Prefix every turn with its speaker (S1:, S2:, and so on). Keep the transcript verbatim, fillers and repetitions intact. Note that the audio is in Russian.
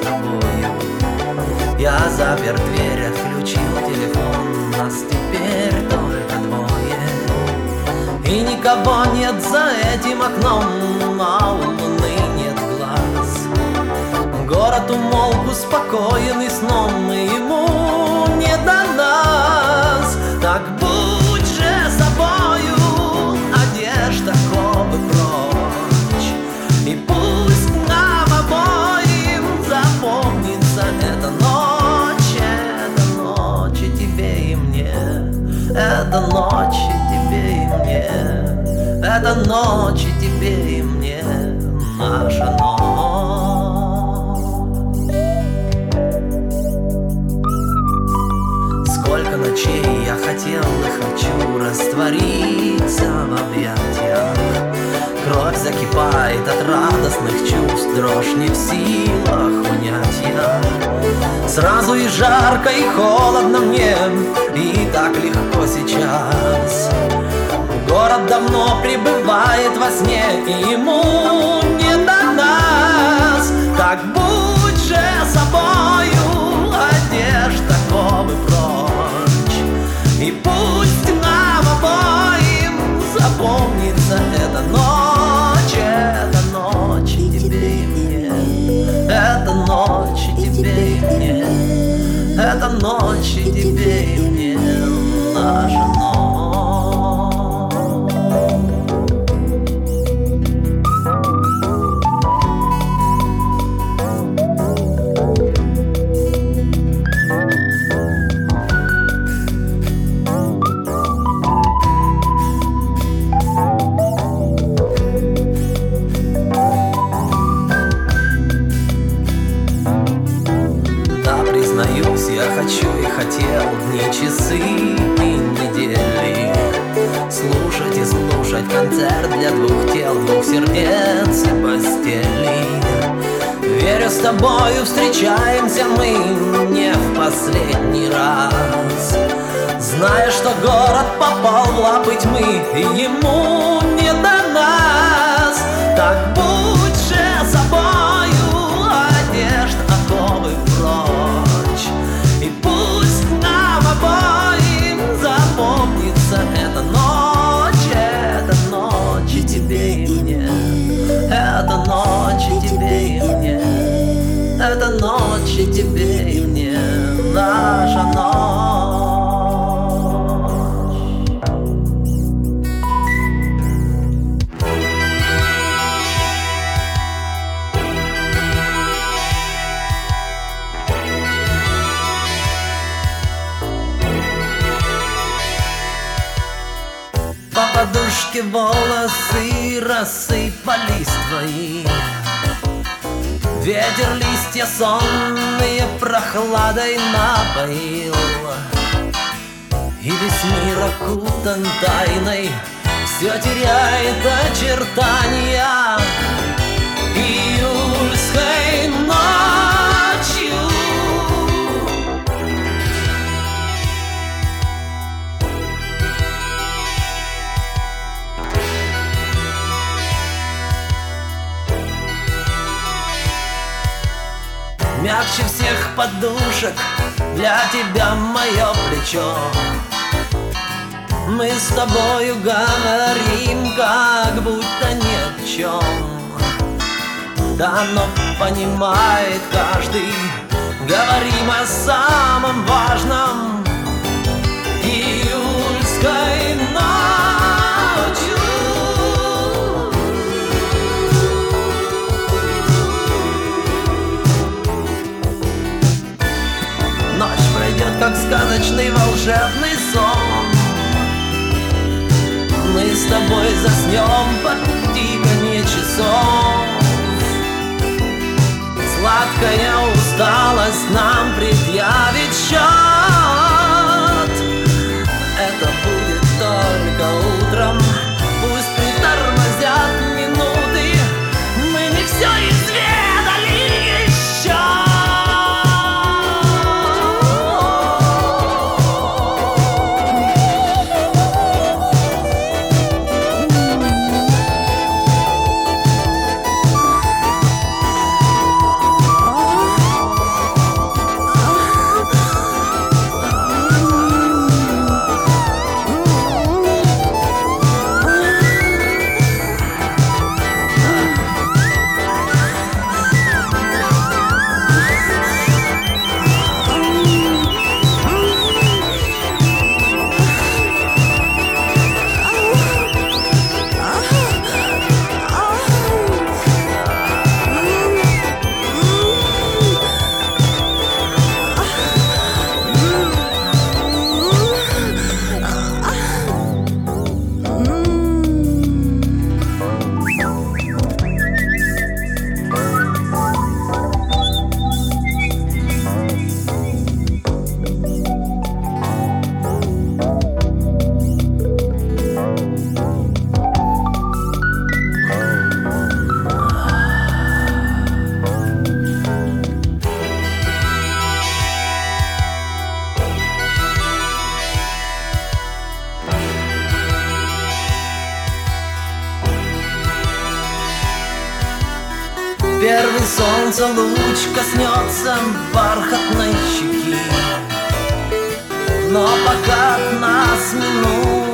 S1: тобою. Я запер дверь, отключил телефон, нас теперь только двое. И никого нет за этим окном, а у луны нет глаз. Город умолк, успокоенный сном, и ему не до нас. Так будь же собою, одежда, ковы прочь, и пусть нам обоим запомнится эта ночь, эта ночь и тебе и мне, эта ночь и тебе и мне, эта ночь и тебе и мне, наша ночь. Сколько ночей я хотел и хочу раствориться в объятиях. Кровь закипает от радостных чувств, дрожь не в силах унять я. Сразу и жарко, и холодно мне, и так легко сейчас. Город давно пребывает во сне, и ему не до нас. Так будь же собою, одежда, ковы прочь, и пусть нам обоим запомнится эта ночь, эта ночь и тебе и мне, эта ночь и тебе и мне, эта ночь и тебе и мне, наша ночь. Я хочу и хотел дни, часы и недели, слушать и слушать концерт для двух тел, двух сердец и постелей. Верю, с тобою встречаемся мы не в последний раз, зная, что город попал в лапы тьмы, и ему не до нас. Так будь же собою, одежда, оковы прочь, и пусть нам обоим запомнится эта ночь, эта ночь и тебе и мне, эта ночь и тебе и мне, эта ночь и тебе и мне, наша ночь. По подушке волосы рассыпались твои, ветер листья сонные прохладой напоил, и весь мир окутан тайной, все теряет очертания июльской ночью. Мягче всех подушек для тебя мое плечо. Мы с тобою говорим, как будто ни о чем. Да, но понимает каждый, говорим о самом важном июльской ночью. Ночь пройдет, как сказочный волшебный сон. Мы с тобой заснем под тиканье часов. Сладкая усталость нам предъявит счет. Это будет только утром. Пусть притормозят минуты. Мы не все изведали еще. солнца луч коснется бархатной щеки. Но пока от нас минут